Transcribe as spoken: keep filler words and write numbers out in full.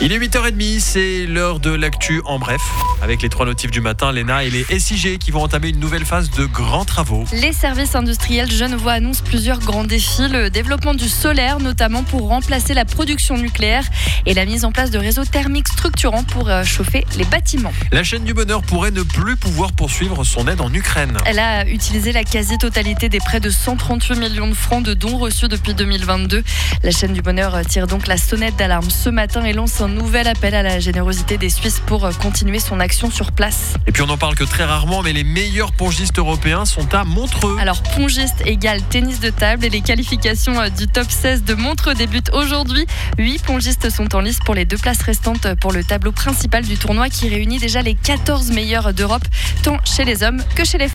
Il est huit heures trente, c'est l'heure de l'actu en bref. Avec les trois notifs du matin, Léna et les S I G qui vont entamer une nouvelle phase de grands travaux. Les services industriels genevois annoncent plusieurs grands défis. Le développement du solaire, notamment pour remplacer la production nucléaire, et la mise en place de réseaux thermiques structurants pour chauffer les bâtiments. La chaîne du bonheur pourrait ne plus pouvoir poursuivre son aide en Ukraine. Elle a utilisé la quasi-totalité des près de cent trente-huit millions de francs de dons reçus depuis deux mille vingt-deux. La chaîne du bonheur tire donc la sonnette d'alarme ce matin et lance un nouvel appel à la générosité des Suisses pour continuer son action sur place. Et puis on n'en parle que très rarement, mais les meilleurs pongistes européens sont à Montreux. Alors pongiste égale tennis de table et les qualifications du top seize de Montreux débutent aujourd'hui. Huit pongistes sont en lice pour les deux places restantes pour le tableau principal du tournoi qui réunit déjà les quatorze meilleurs d'Europe, tant chez les hommes que chez les femmes.